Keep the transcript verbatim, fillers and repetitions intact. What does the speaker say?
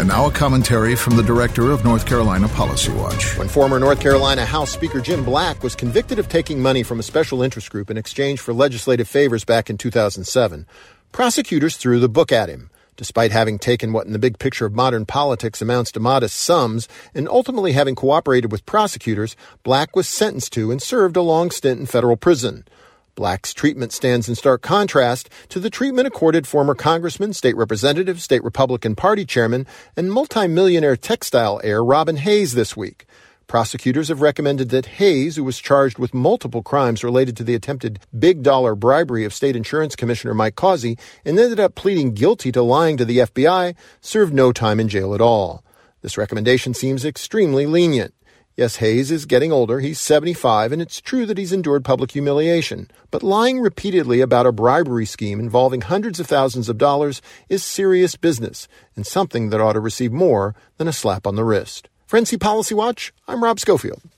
And now a commentary from the director of North Carolina Policy Watch. When former North Carolina House Speaker Jim Black was convicted of taking money from a special interest group in exchange for legislative favors back in two thousand seven, prosecutors threw the book at him. Despite having taken what in the big picture of modern politics amounts to modest sums and ultimately having cooperated with prosecutors, Black was sentenced to and served a long stint in federal prison. Black's treatment stands in stark contrast to the treatment accorded former congressman, state representative, state Republican Party chairman, and multimillionaire textile heir Robin Hayes this week. Prosecutors have recommended that Hayes, who was charged with multiple crimes related to the attempted big-dollar bribery of State Insurance Commissioner Mike Causey and ended up pleading guilty to lying to the F B I, serve no time in jail at all. This recommendation seems extremely lenient. Yes, Hayes is getting older, he's seventy-five, and it's true that he's endured public humiliation. But lying repeatedly about a bribery scheme involving hundreds of thousands of dollars is serious business, and something that ought to receive more than a slap on the wrist. For N C Policy Watch, I'm Rob Schofield.